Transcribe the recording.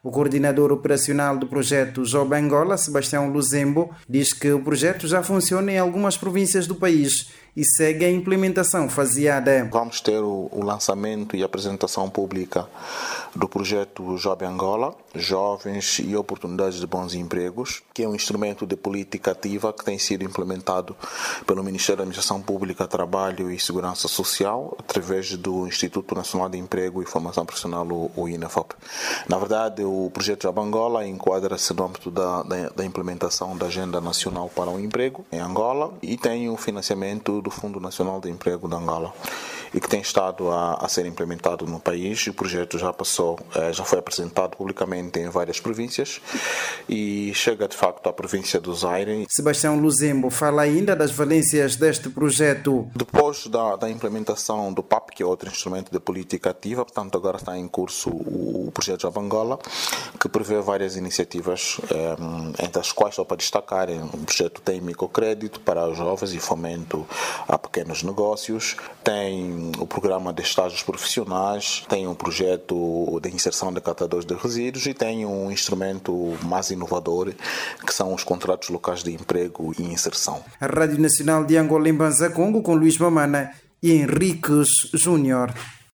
O coordenador operacional do projeto Job Angola, Sebastião Luzembo, diz que o projeto já funciona em algumas províncias do país e segue a implementação faseada. Vamos ter o lançamento e apresentação pública do projeto Job Angola, Jovens e Oportunidades de Bons Empregos, que é um instrumento de política ativa que tem sido implementado pelo Ministério da Administração Pública, Trabalho e Segurança Social, através do Instituto Nacional de Emprego e Formação Profissional, o INAFOP. Na verdade, o projeto Job Angola enquadra-se no âmbito da implementação da Agenda Nacional para o Emprego em Angola e tem o financiamento do Fundo Nacional de Emprego de Angola e que tem estado a ser implementado no país. O projeto já foi apresentado publicamente em várias províncias e chega de facto à província do Zaire. Sebastião Luzembo fala ainda das valências deste projeto. Depois da implementação do PAP, que é outro instrumento de política ativa, portanto agora está em curso o projeto Job Angola, que prevê várias iniciativas, entre as quais, só para destacar, o projeto tem microcrédito para os jovens e fomento a pequenos negócios, tem o programa de estágios profissionais, tem um projeto de inserção de catadores de resíduos e tem um instrumento mais inovador, que são os contratos locais de emprego e inserção. A Rádio Nacional de Angola em Banza, Congo, com Luís Mamana e Henriques Júnior.